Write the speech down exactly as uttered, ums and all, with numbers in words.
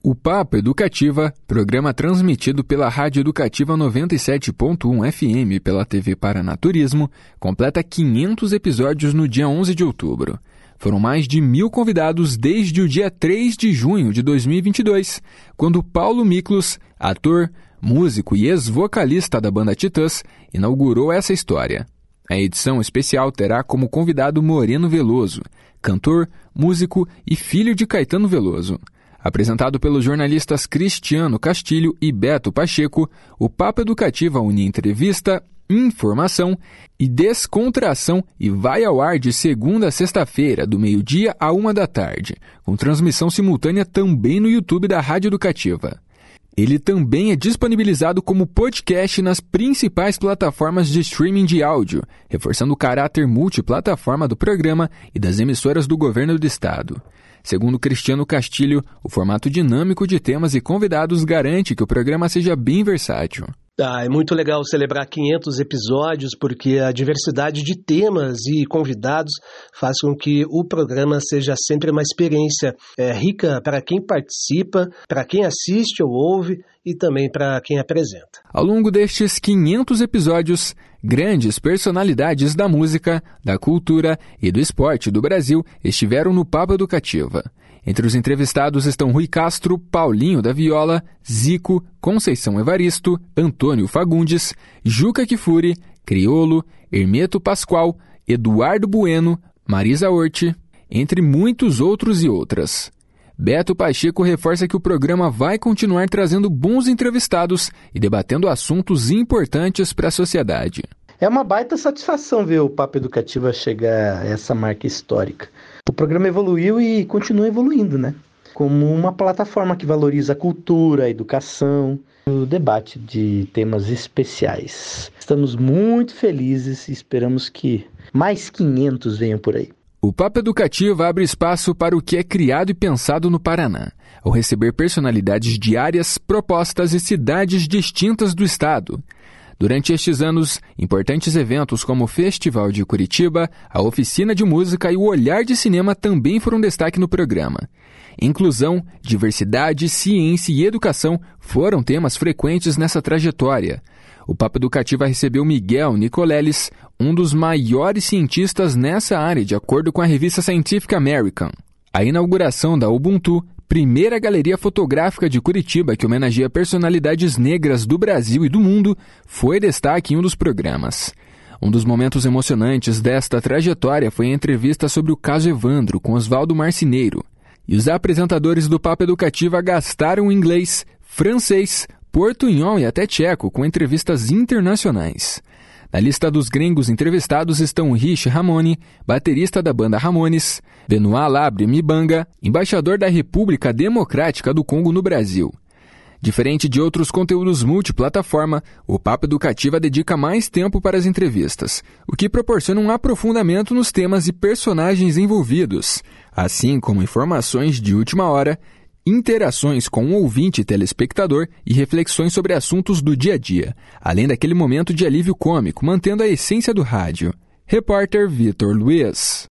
O Papo Educativa, programa transmitido pela Rádio Educativa noventa e sete ponto um F M e pela T V Paraná Turismo, completa quinhentos episódios no dia onze de outubro. Foram mais de mil convidados desde o dia três de junho de dois mil e vinte e dois, quando Paulo Miklos, ator, músico e ex-vocalista da banda Titãs, inaugurou essa história. A edição especial terá como convidado Moreno Veloso, cantor, músico e filho de Caetano Veloso. Apresentado pelos jornalistas Cristiano Castilho e Beto Pacheco, o Papo Educativa une entrevista, informação e descontração e vai ao ar de segunda a sexta-feira, do meio-dia a uma da tarde, com transmissão simultânea também no YouTube da Rádio Educativa. Ele também é disponibilizado como podcast nas principais plataformas de streaming de áudio, reforçando o caráter multiplataforma do programa e das emissoras do governo do estado. Segundo Cristiano Castilho, o formato dinâmico de temas e convidados garante que o programa seja bem versátil. Ah, é muito legal celebrar quinhentos episódios, porque a diversidade de temas e convidados faz com que o programa seja sempre uma experiência é, rica para quem participa, para quem assiste ou ouve e também para quem apresenta. Ao longo destes quinhentos episódios, grandes personalidades da música, da cultura e do esporte do Brasil estiveram no Papo Educativa. Entre os entrevistados estão Rui Castro, Paulinho da Viola, Zico, Conceição Evaristo, Antônio Fagundes, Juca Kfouri, Criolo, Hermeto Pascoal, Eduardo Bueno, Marisa Hort, entre muitos outros e outras. Beto Pacheco reforça que o programa vai continuar trazendo bons entrevistados e debatendo assuntos importantes para a sociedade. É uma baita satisfação ver o Papo Educativa chegar a essa marca histórica. O programa evoluiu e continua evoluindo, né? Como uma plataforma que valoriza a cultura, a educação, o debate de temas especiais. Estamos muito felizes e esperamos que mais quinhentos venham por aí. O Papo Educativo abre espaço para o que é criado e pensado no Paraná, ao receber personalidades de áreas, propostas e cidades distintas do estado. Durante estes anos, importantes eventos como o Festival de Curitiba, a Oficina de Música e o Olhar de Cinema também foram destaque no programa. Inclusão, diversidade, ciência e educação foram temas frequentes nessa trajetória. O Papo Educativa recebeu Miguel Nicoleles, um dos maiores cientistas nessa área, de acordo com a revista Scientific American. A inauguração da Ubuntu, primeira galeria fotográfica de Curitiba que homenageia personalidades negras do Brasil e do mundo, foi destaque em um dos programas. Um dos momentos emocionantes desta trajetória foi a entrevista sobre o caso Evandro com Oswaldo Marceneiro. E os apresentadores do Papo Educativa gastaram inglês, francês, portunhol e até tcheco com entrevistas internacionais. Na lista dos gringos entrevistados estão Rich Ramone, baterista da banda Ramones, Benoit Labre Mibanga, embaixador da República Democrática do Congo no Brasil. Diferente de outros conteúdos multiplataforma, o Papo Educativa dedica mais tempo para as entrevistas, o que proporciona um aprofundamento nos temas e personagens envolvidos, assim como informações de última hora, interações com o ouvinte e telespectador e reflexões sobre assuntos do dia a dia, além daquele momento de alívio cômico, mantendo a essência do rádio. Repórter Vitor Luiz.